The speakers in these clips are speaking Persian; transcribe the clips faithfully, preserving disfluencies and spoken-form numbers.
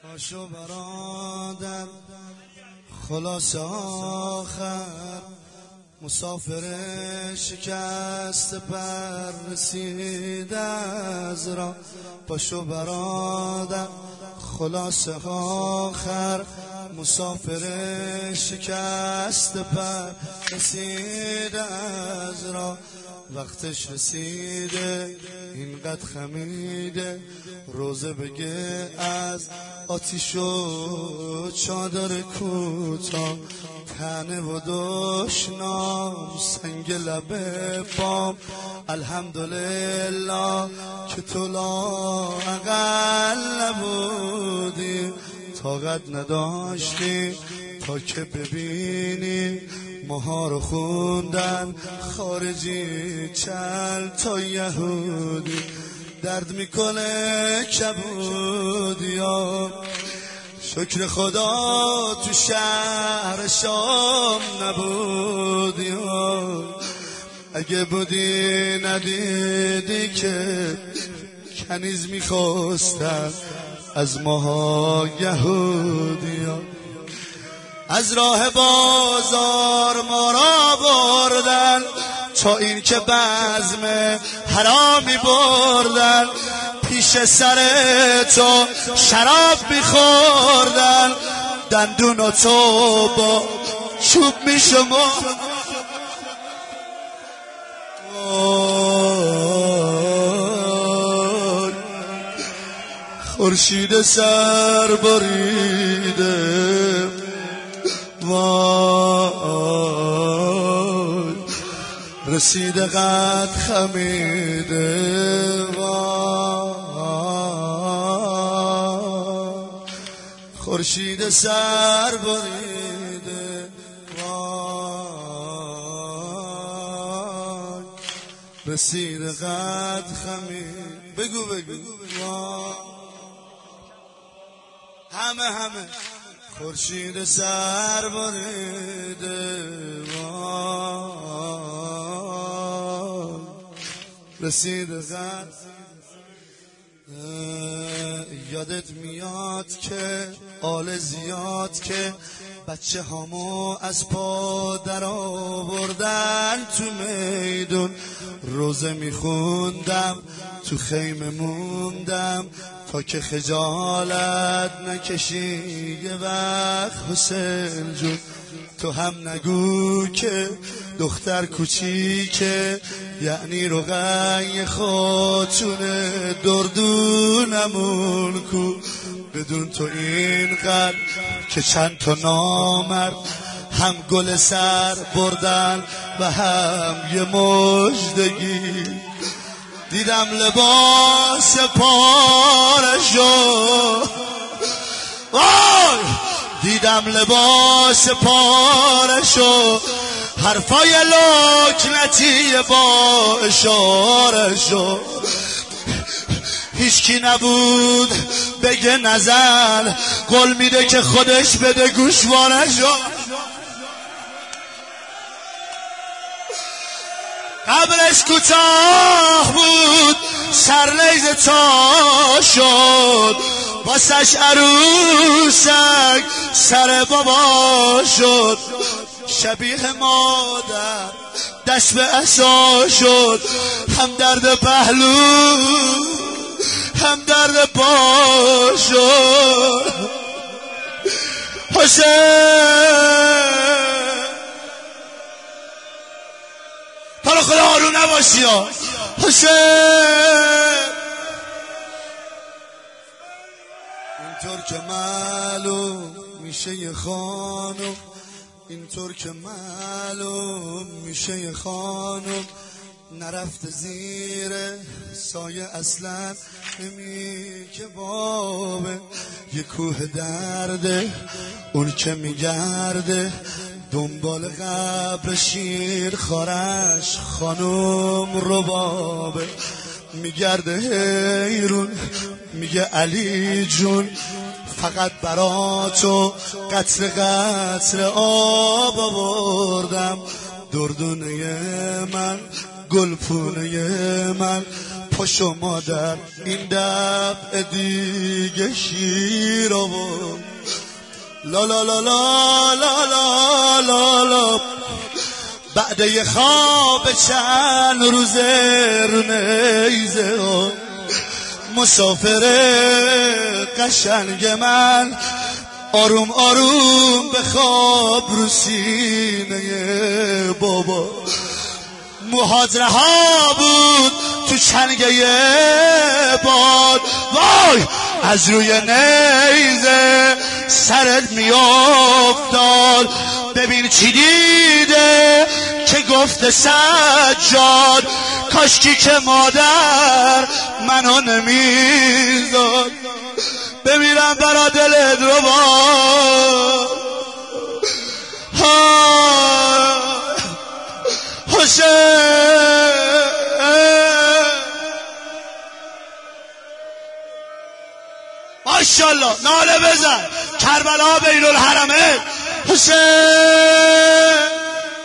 پاشو برادر خلاص آخر مسافر شکست پر رسیده از را. پاشو برادر خلاص آخر مسافر شکست پر رسیده از را. وقتش رسیده اینقدر خمیده روزه بگه از آتیش و چادر کوتاه تنه و دشنام سنگ لبه بام. الحمدلله که تو لااقل نبودی طاقت نداشتی تا که ببینی ماها رو خوندن خارجی چل تا یهودی. درد میکنه کبودی ها شکر خدا تو شهر شام نبودی ها. اگه بودی ندیدی که کنیز میخواستن از ماها یهودی ها. از راه بازار ما را بردن تا این که بزم حرامی بردن. پیش سر تو شراب میخوردن دندون و تو با چوب میشما. خورشید سر بریده وای رسیده قد خمیده وای خورشید سر بریده وای رسیده قد خمید. بگو بگو وای همه همه خورشید سر بریده وای رسیده قد. یادت میاد که آل زیاد که بچه هامو از پا در آوردن تو میدون روزه میخوندم تو خیمه موندم تا که خجالت نکشی یه وقت حسین جون. تو هم نگو که دختر کوچیکه یعنی رقیه خاتون دردونمون کو. بدون تو اینقدر که چند تا نامرد هم گل سر بردن و هم یه مژدگی. دیدم لباس پارشو وای دیدم لباس پارشو حرفای لکنتی با اشارشو. هیچکی نبود بگه نزن قول میده که خودش بده گوشوارشو. قبرش کوتاه بود سرلیز تا شد واسش عروسک سر بابا شد. شبیه مادر دست به عصا شد هم درد پهلو هم درد پا شد. حسین حالا خدا آروم نباشی ها. حسین اینطور که معلوم میشه یه خانم اینطور که معلوم میشه یه خانم نرفته زیر سایه اصلا نمی که بابه یه کوه درده اون که میگرده دنبال قبر شیر خارش خانم ربابه. میگرده حیرون میگه علی جون فقط براتو قطر قطر آب آوردم. دردونه من گلپونه من پاشو مادر این دفعه دیگه شیر آورد. لا لا لا لا لا لا لا لا. بعد یه خواب چند روزه رو نیزه مسافر قشنگ من آروم آروم به خواب رو سینه بابا. موهات رها بود تو چنگه باد، وای از روی نیزه سرت میافتاد. ببین چی دیده که گفته سجاد، کاشکی که مادر منو نمیزاد. بمیرم برا دلت رو با حسین. ماشاءالله ناله بزن کربلا بین الحرمین حسین.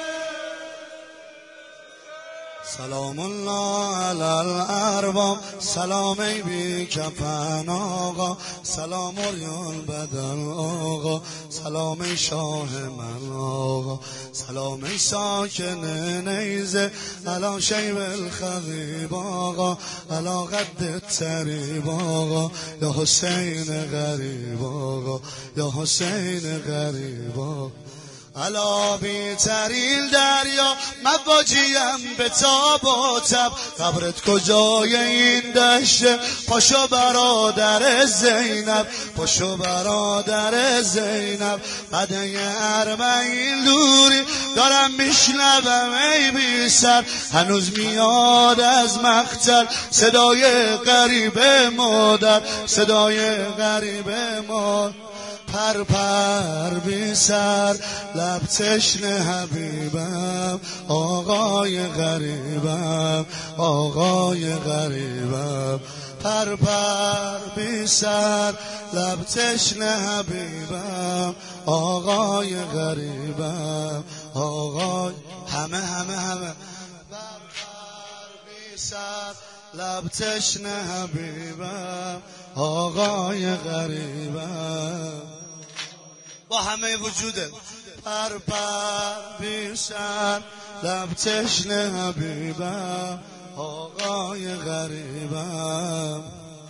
سلام الله علی الارباب، سلام ای بی کفن آقا، سلام اوریان بدن آقا، سلام ای شاه من آقا، سلام ای ساکن نیزه علا شیب الخضیب آقا، علا قد تریب آقا، یا حسین غریب آقا، یا حسین غریب آقا. علا بی تریل دریا مواجیم به تاب و تب، قبرت کجای این دشته پاشو برادر زینب، پاشو برادر زینب. قده اربعین دوری دارم میشنوم ای بی سر، هنوز میاد از مقتل صدای غریب مادر، صدای غریب مادر. پر پر بی سر لب تشنه حبیبم، آقای غریبم، آقای غریبم. پر پر بی سر لب تشنه حبیبم، آقای غریبم، آقای همه همه همه. پر پر بی سر لب تشنه حبیبم، آقای غریبم. با همه وجوده پر پر بی سر لب تشنه حبیبم، آقای غریبم.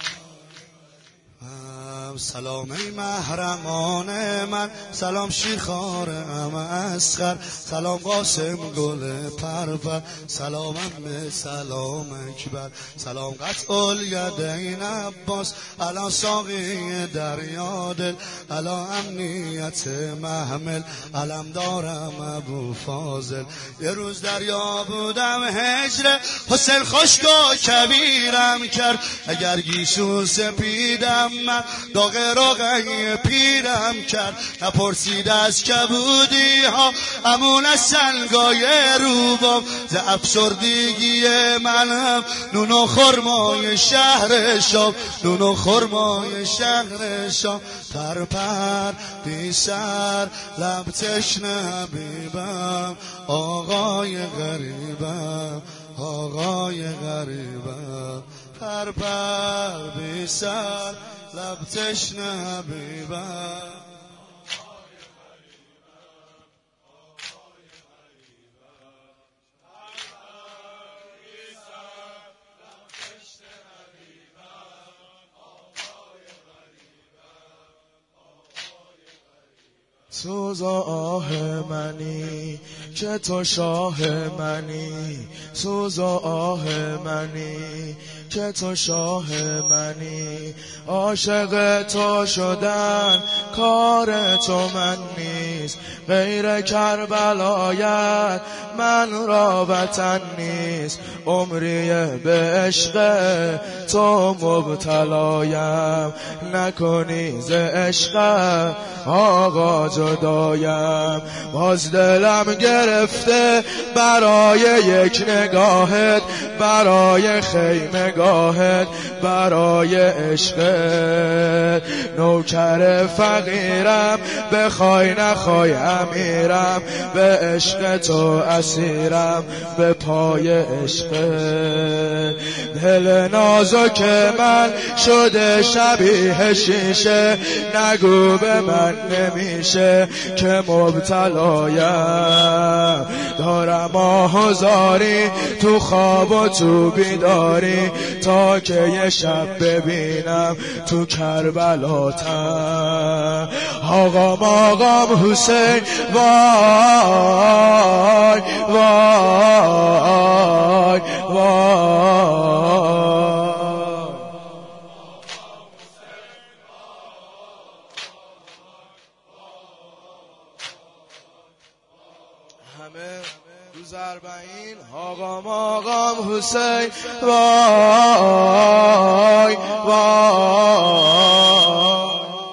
سلام ای محرمان من، سلام شیخار ام اسخر، سلام قاسم گل پرور، سلام ام سلام اکبر، سلام قطع الیدین عباس، علا ساقی دریا دل، علا امنیت محمل، علم دارم ابو فاضل. یه روز دریا بودم هجره، حسین خشکا کبیرم کرد، اگر گیسو سپیدم من داغ روغن پیرم کرد. نپرسید از کبودی ها امون از سنگای روبام، ز افسردگی منم نون و خرمای شهر شام، نون و خرمای شهر شام. پر پر بی سر لب تشنه حبیبم، آقای غریبم، آقای غریبم. پر پر بی سر لب تشنه حبیبم. سوز و آه منی که تو شاه منی، سوز و آه منی که تو شاه منی. عاشق تو شدن کار تو من نیست، غیر کربلایت من را وطن نیست. عمری به عشق تو مبتلایم، نکنی ز عشق آقا جدایم. باز دلم گرفته برای یک نگاهت، برای خیمگاهت، برای عشقت. نوکر فقیرم بخوای نخوای امیرم، به عشق تو اسیرم، به پای عشق. دل نازک من شده شبیه شیشه، نگو به من نمیشه که مبتلایم. دارم آهزاری تو خواب و تو بیداری، تا که یه شب ببینم تو کربلاتم. آقام آقام حسین وای وای وای. همه روز اربعین آقام آقام حسین وای وای.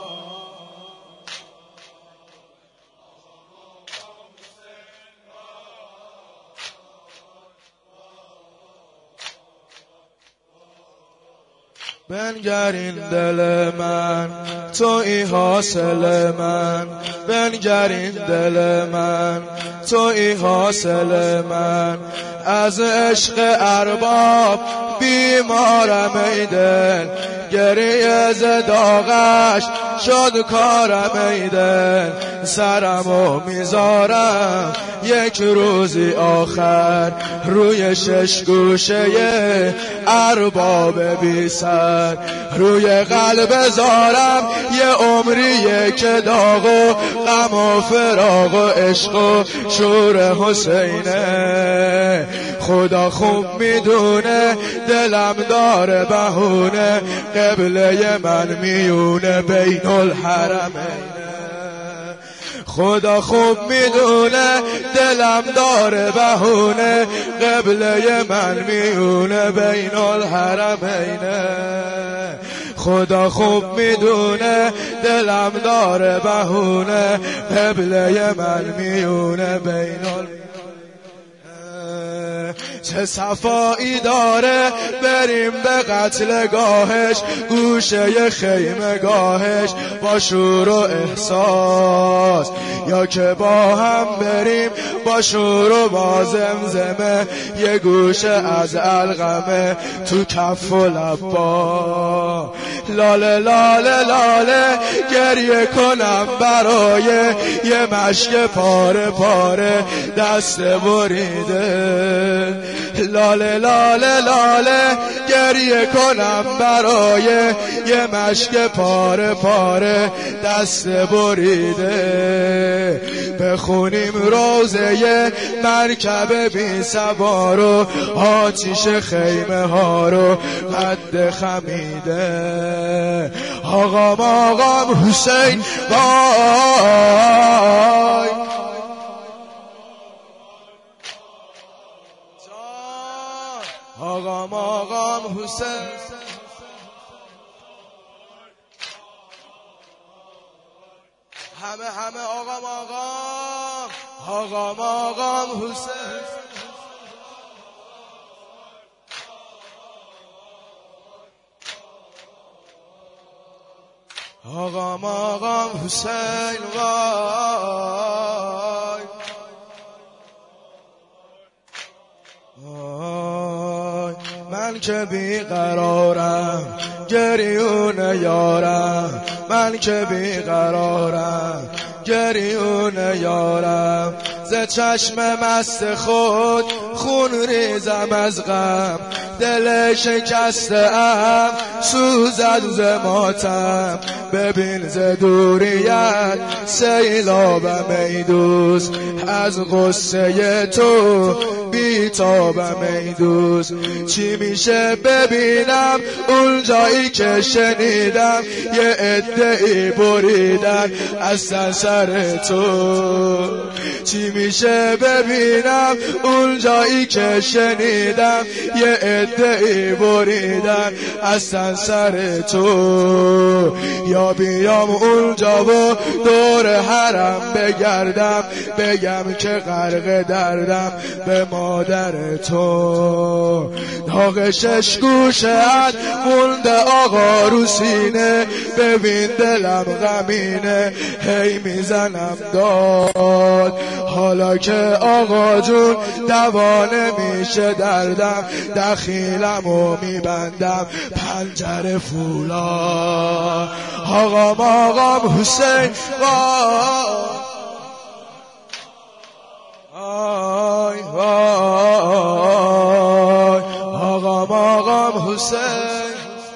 بنگر این دل من تویی حاصل من، بنگر این دل من تویی حاصل من. از عشق ارباب بیمارم ای دل، گریه ز داغش شد کارم ای دل. سرمو میذارم یک روزی آخر روی شش گوشه ارباب بی سر، روی قلب زارم یه عمریه که داغ و غم و فراق و عشق و شور حسینه. خدا خوب میدونه دلم داره بهونه، قبله من میونه بین الحرمین. خدا خوب میدونه دلم داره بهونه، قبله من میونه بین الحرمین. خدا خوب میدونه دلم داره بهونه، قبله من میونه بین الحرمین. چه صفایی داره بریم به قتل گاهش، گوشه خیمه گاهش با شور و احساس. یا که با هم بریم با شور و با زمزمه، یه گوشه از القمه تو کف و لبا. لاله لاله لاله گریه کنم برای یه مشک پاره پاره دست بریده. لاله لاله لاله گریه کنم برای یه مشک پاره پاره دست بریده. بخونیم روزه مرکب بی سوار و آتیش خیمه ها رو قد خمیده. آقام آقام حسین وای. آقام آقام حسین همه همه آقام آقام آقام آقام حسین. آقام آقام حسین وای. من که بیقرارم گریون یارم، من که بیقرارم گریون یارم. ز چشم مست خود خون ریزم از غم، دل شکسته ام سوزد ز ماتم. ببین ز دوریت سیلابم ای دوست، از غصه تو بیتابم ای دوست. چی میشه ببینم اون جایی که شنیدم یه عده‌ای بریدن از سر تو. چی میشه ببینم اون جایی اونجایی که شنیدم یه عده‌ای بریدن اصلا سر تو، یا بیام اونجا و دور حرم بگردم بگم که غرق دردم به مادر تو. داغ شش گوشه‌ات مونده آقا رو سینه، ببین دلم غمینه هی میزنم داد. حالا که آقا جون دوانه میشه دردم، دخیلمو میبندم پنجره فولا. آقام آقام حسین وای وای، آقام آقام حسین.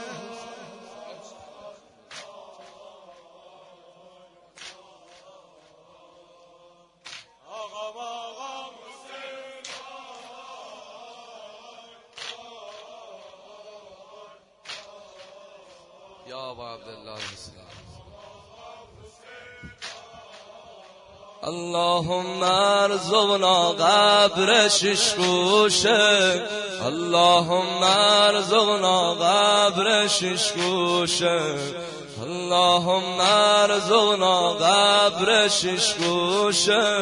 یا ابا عبدالله اللهم ارزقنا قبر شش گوشه، اللهم ارزقنا قبر شش گوشه، اللهم ارزقنا قبر شش گوشه.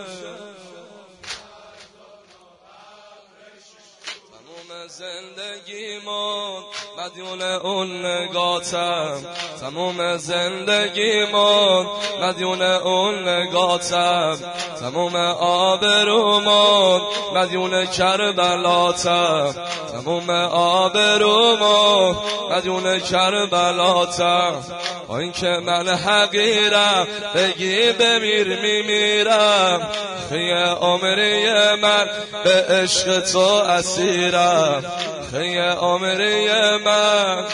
تموم زندگیمون مدیون اون نگاتم، تموم زندگیمون مدیون اون نگاتم، تموم آبرومون مدیون کربلاتم، تموم آبرومون مدیون کربلاتم. با اینکه من حقیرم بگی بمیر میمیرم، خیلی عمری من به عشق تو اسیرم، خیلی عمری من.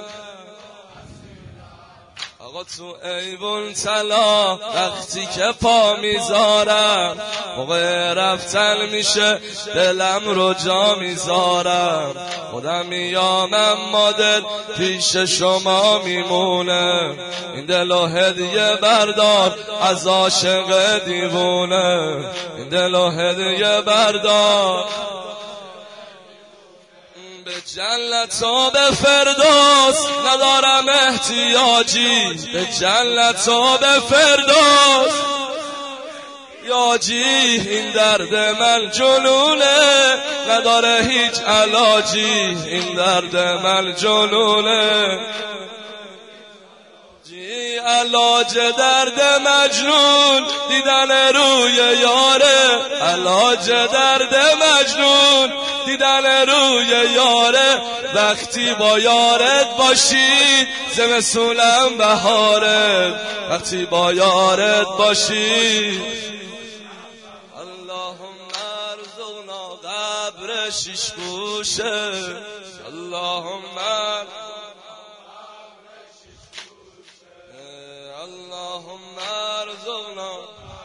آقا تو ایوون طلا وقتی که پا میذارم، موقع رفتن میشه دلم رو جا میذارم. خودم میامم مادر پیش شما میمونه، این دلو هدیه بردار از عاشق دیوونه، این دلو هدیه بردار به جنت و به فردوس، ندارم احتیاجی به جنت و به فردوس یاجی. این درد من جنونه نداره هیچ علاجی، این درد من جنونه جی. علاج درد مجنون دیدن روی یاره، علاج درد مجنون دیدن روی یاره. وقتی با یارت باشی زمستونم بهارت، وقتی با یارت باشی. اللهم ارزقنا قبر شش گوشه، اللهم اللهم ارزقنا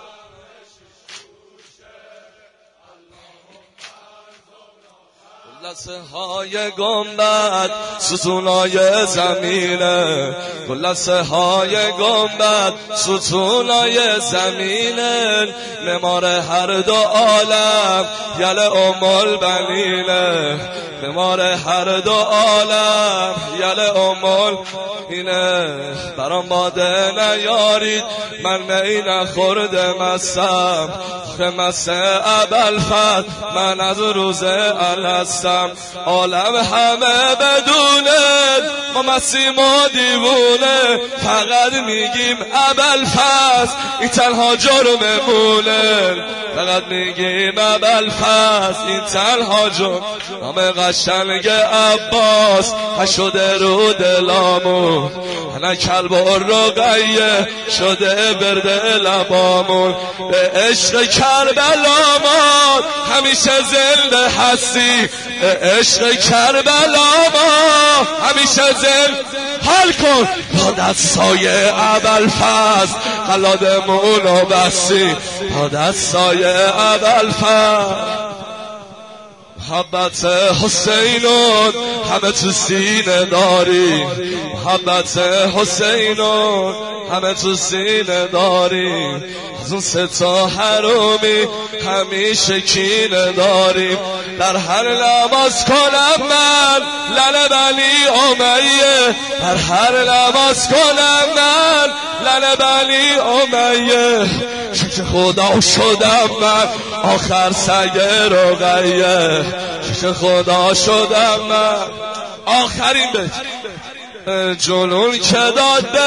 گلسه های گنبد ستونای زمینه، گلسه های گنبد ستونای زمینه. معمار هر دو عالم یل ام البنینه، معمار هر دو عالم یل ام البنینه. برام باده نیارید من می نخورده مستم، آخه مست ابوالفضل من از روز الستم. عالم همه بدونه ما مسیم و دیوونه، فقط میگیم ابوالفضل این تنها جرممونه، فقط میگیم ابوالفضل این تنها جرم. نام قشنگ عباس شده رو دلامون، انا کلب و رقیه شده برده لبامون. به عشق کربلا ما همیشه زنده هستی، به عشق کربلا ما همیشه زنده. حال کن با دستای ابوالفضل قلادمونو بستی، با دستای ابوالفضل محبت حسینون همه تو سینه داری، محبت حسینون همه تو سینه داری، از اون سه تا حرومی همیشه کینه داریم. در هر نماز کنم من لعنت علی امیه، در هر نماز کنم من لعنت علی امیه، شک خدا شدم من آخر سگ رقیه، شک خدا شدم من. آخرین بیت جنون که داد به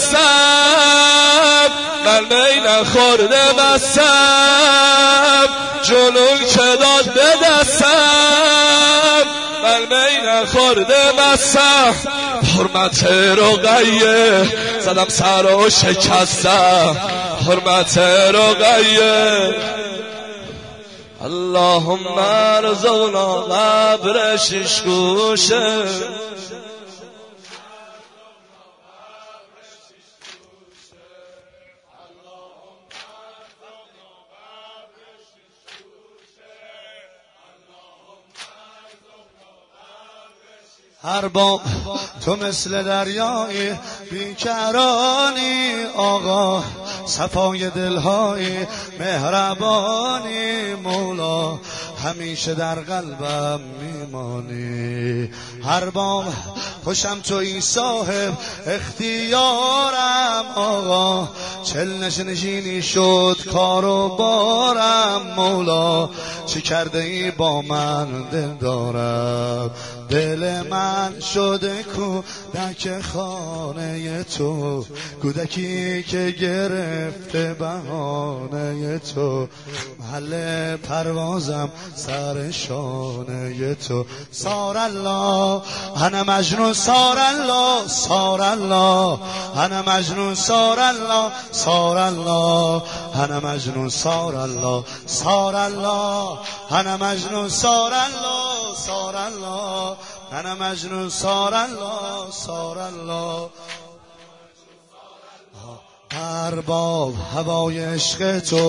دستم من می نخورده بستم، جنون که داد به دستم من می نخورده بستم، حرمت رقیه زدم سر و شکستم، حرمت رقیه. اللهم ارزقنا قبر شش گوشه، ارباب تو مثل دریای بیکرانی، آقا صفای دلهای مهربانی، مولا همیشه در قلبم میمانی. ارباب خوشم تویی صاحب اختیارم، آقا چل نشینی شد کار و بارم، مولا چه کرده ای با من دل دارم، دل من شده کودک خانه تو، کودکی که گرفته بهانه تو، محل پروازم سر شانه تو. سار الله انا مجنون، سار الله سار الله انا مجنون، سار الله سار الله انا مجنون، سار الله سار الله انا مجنون، سار الله سار الله انا مجنون، سار الله سار الله. ارباب هوای عشق تو،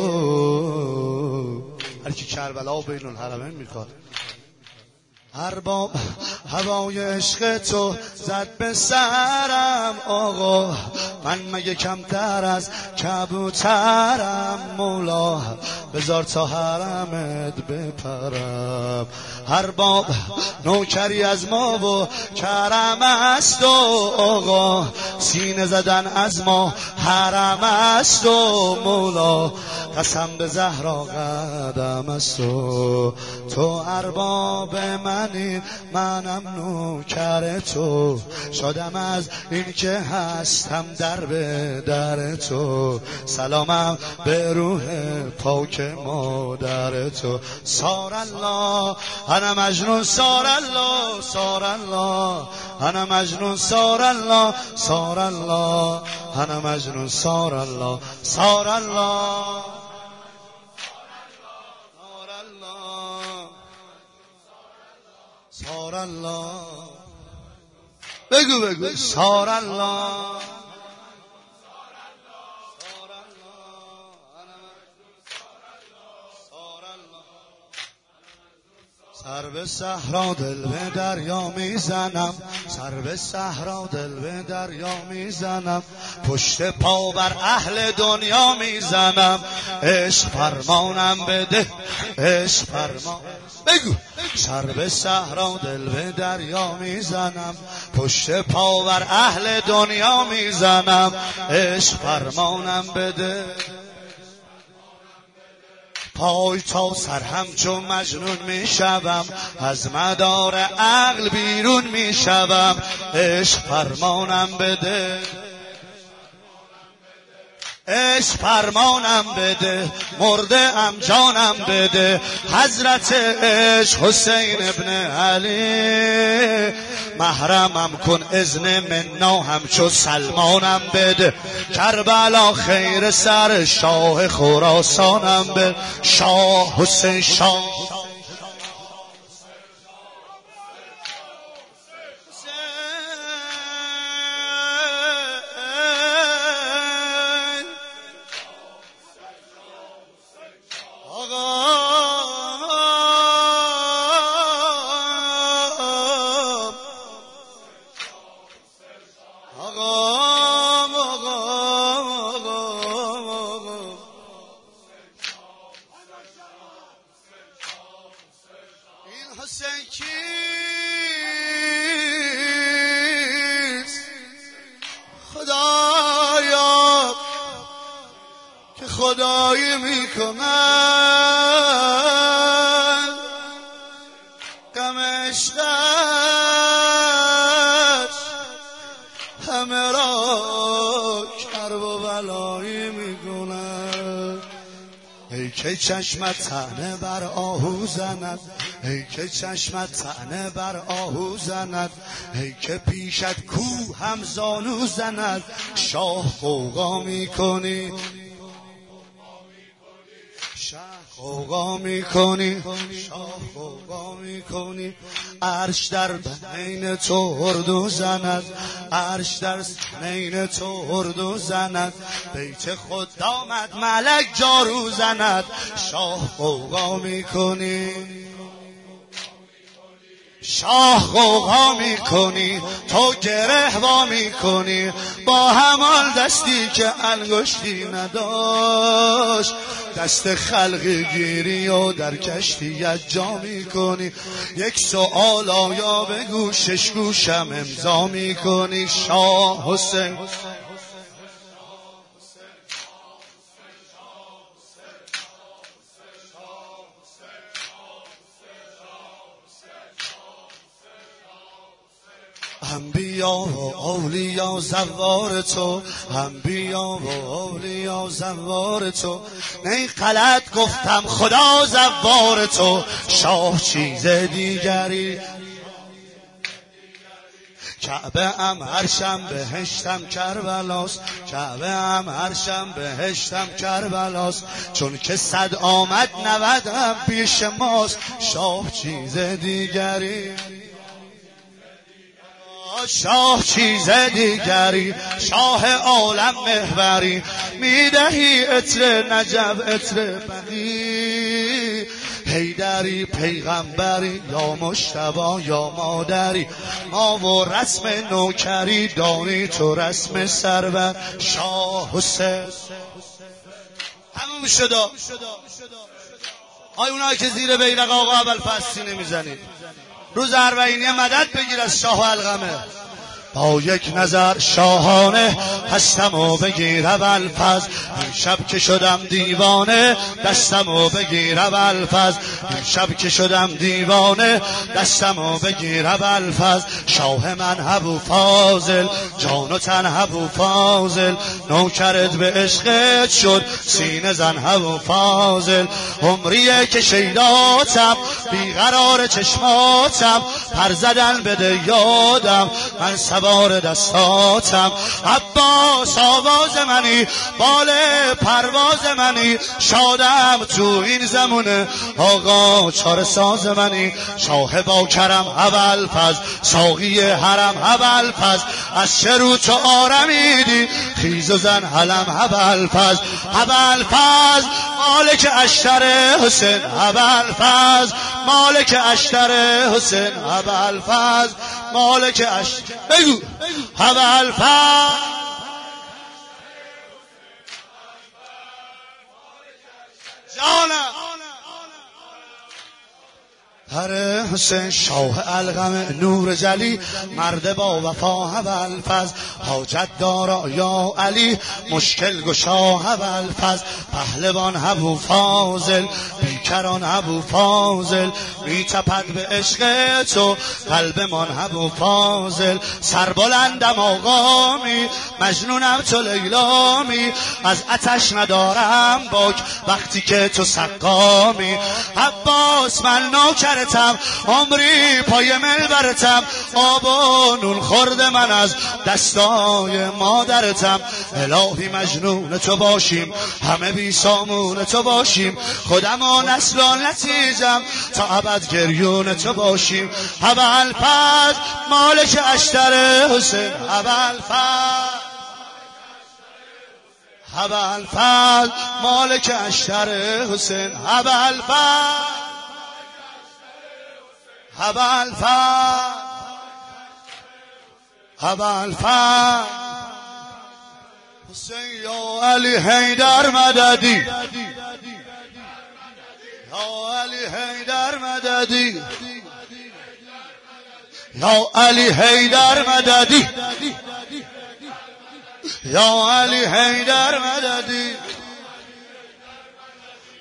هر کی کربلا و بین الحرمین میخواد. ارباب هوای عشق تو زد به سرم، آقا من مگه کمتر از کبوترم، مولا بذار تا حرمت بپرم. ارباب نوکری از ما و کرم است و آقا سینه زدن از ما حرم است و مولا قسم به زهرا قدم است و تو ارباب منی منم نوکر تو، شادم از این که هستم در به در تو، سلامم به روح پاک مادر تو. سار الله انا مجنون، سار الله سار الله انا مجنون، سار الله سار الله انا مجنون، سار الله سار الله سار الله. بگو بگو سار الله سر به صحرا دل به دریا میزنم، سر به صحرا دل به دریا میزنم، پشت پا بر اهل دنیا میزنم، عشق فرمانم بده عشق فرمان. بگو سر به صحرا دل به دریا میزنم، پشت پا بر اهل دنیا میزنم، عشق فرمانم بده، پای تا سر همچون مجنون میشوم، از مدار عقل بیرون میشوم، عشق فرمانم بده عشق فرمانم بده، مرده ام جانم بده، حضرت عشق حسین ابن علی، محرمم کن اذن منا همچو سلمانم بده، کربلا خیر سر شاه خراسانم بده، شاه حسین شاه خدایی میکنن غم عشقش همه را کرب و بلایی میکنن. ای که چشمت طعنه بر آهو زند، ای که چشمت طعنه بر آهو زند، ای که پیشت کو هم زانو زند، شاه غوغا میکنی، شاه غوغا میکنی، شاه غوغا میکنی. عرش در بین تو اردو زند، عرش در بین تو اردو زند، بیت خود آمد ملک جارو زند، شاه غوغا میکنی، شاه غوغا میکنی. تو گره وا میکنی با همان دستی که انگشتی نداشت، دست خلقی گیری و در کشتیت جا میکنی. یک سؤال آیا به گوشش گوشم امضا میکنی. شاه حسین انبیا و اولیا زوار تو، انبیا و اولیا زوار تو. نه غلط گفتم خدا زوار تو، شاه چیز دیگری. کعبه ام عرشم بهشتم کربلاست، کعبه ام عرشم بهشتم کربلاست. چون که صد آمد نودم پیش ماست، شاه چیز دیگری. شاه چیز دیگری، شاه عالم محوری. میدهی عطر نجف عطر بقی، حیدری پیغمبری یا مجتبی یا مادری. ما و رسم نوکری دانی تو رسم سرور. شاه حسین همون شدا. آی اونایی که زیر بیرق آقا ابوالفضل سینه میزنید، روز اربعینی مدد بگیر از شاه و القمه. با یک نظر شاهانه هستم و بگیر ابوالفضل. این شب که شدم دیوانه دستم و بگیر ابوالفضل. این شب که شدم دیوانه دستم و بگیر ابوالفضل. شاه من ابو فاضل، جان و تن ابو فاضل. نوکرت به عشقت شد سینه زن ابو فاضل. عمریه که شیداتم بیقرار چشماتم، پر زدن بده یادم من سوار دستاتم. عباس آواز منی، بال پرواز منی. شادم تو این زمونه آقا چار ساز منی. شاه با کرم ابوالفضل، ساقی حرم ابوالفضل. از چه رو تو آرمیدی خیز و زن علم ابوالفضل. ابوالفضل مالک اشتر حسین ابوالفضل، مالک اشتر حسین ابوالفضل، مالک اشتر. بگو ابوالفضل. جانم هر حسین شاه القمه نور جلی، مرد با وفا ابوالفضل. حاجت دارا یا علی مشکل گشا ابوالفضل. پهلوان ابو فاضل، بیکران ابو فاضل. میتپد به عشق تو قلبمان ابو فاضل. سربلندم آقامی، مجنونم تو لیلامی. از آتش ندارم باک وقتی که تو سقامی. عباس من نوکر عمری پای منبرتم. آب و نون خورد من از دستای مادرتم. الهی مجنون تو باشیم، همه بی سامون تو باشیم. خودم و نسل و نتیجم تا ابد گریون تو باشیم. ابوالفضل مالک اشتر حسین ابوالفضل. ابوالفضل مالک اشتر حسین ابوالفضل. ابوالفضل ابوالفضل حسین یا علی حیدر مددی، یا علی حیدر مددی، یا علی حیدر مددی، یا علی حیدر مددی.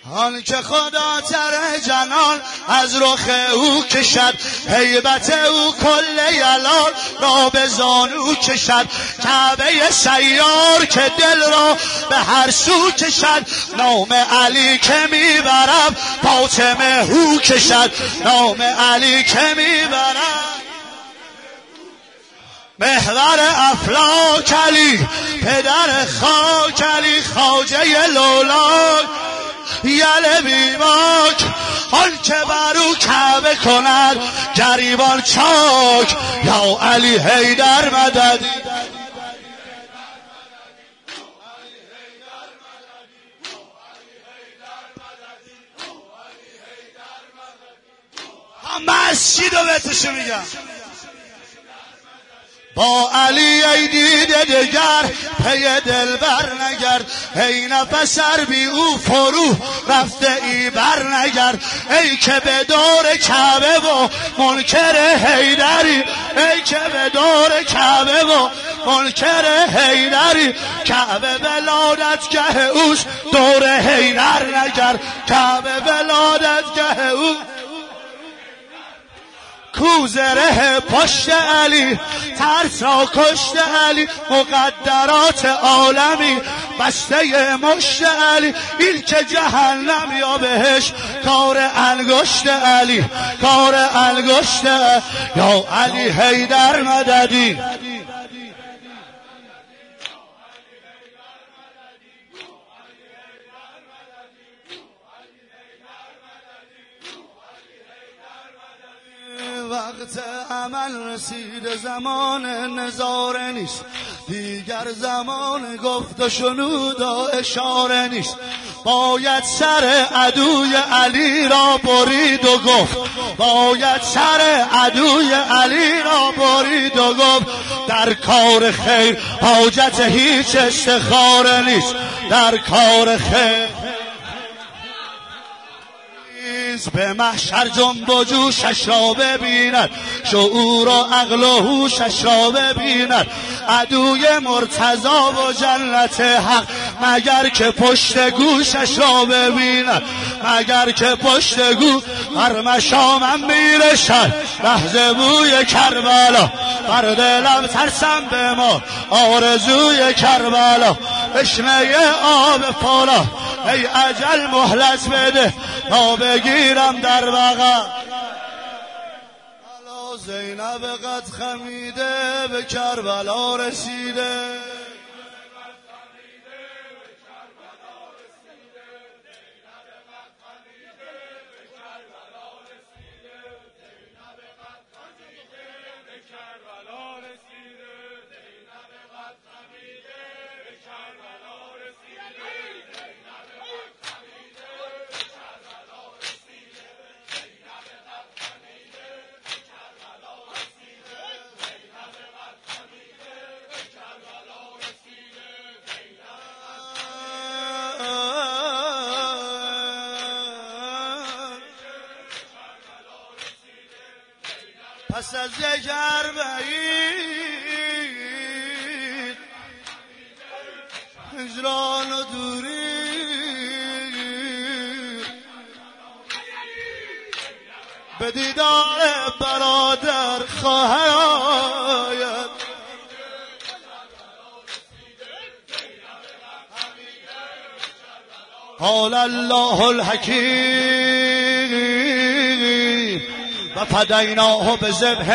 آن که خدا تر جنان از رخ او کشد، هیبت او کل یلال را به زانو کشد، کعبه سیار که دل را به هر سو کشد، نام علی که میبرم فاطمه هو کشد، نام علی که میبرم محور افلاک علی، پدر خاک علی، خواجه لولاک یل بیماک، آن که برو کعبه کند گریبان چاک، یا علی حیدر مددی. مسجد و بهتشو میگم با علی ای دیده دگر پی دل بر نگرد، ای نفسر بی او فرو رفته ای بر نگرد، ای که به دور کعبه و منکر حیدری، ای که به دور کعبه و منکر حیدری، کعبه ولادتگه اوست دور حیدر نگرد، کعبه ولادتگه او کوزره پشت علی، ترس را کشت علی، مقدرات عالمی بسته مشت علی، این که جهنم یا بهش کار انگشت علی، کار انگشت یا علی حیدر مددی. وقت عمل رسید، زمان نظاره نیست، دیگر زمان گفت و شنود و اشاره نیست، باید سر عدوی علی را برید و گفت، باید سر عدوی علی را برید و گفت، در کار خیر حاجت هیچ استخاره نیست، در کار خیر به محشر جنب و جوشش را ببیند، شعور و عقل و هوشش را ببیند، عدوی مرتضی و جنت حق مگر که پشت گوشش را ببیند، مگر که پشت گوش هر مشامم میرشد لحظه بوی کربلا، بر دلم ترسم به ما آرزوی کربلا، تشنه آب پالا ای اجل مهلت بده تا بگیرم در بغل. حالا زینب قد خمیده به کربلا رسیده، پس از یک اربعین هجران و دوری، به دیدار برادر خواهر آید، قال الله الحکیم و فدیناه بذبح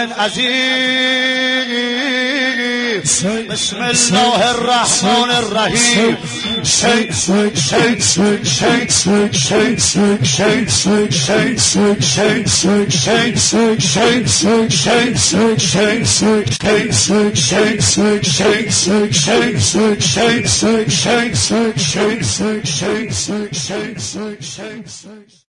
عظیم، بسم الله الرحمن الرحیم. شیء شیء شیء شیء شیء شیء شیء شیء شیء شیء شیء شیء شیء شیء شیء شیء شیء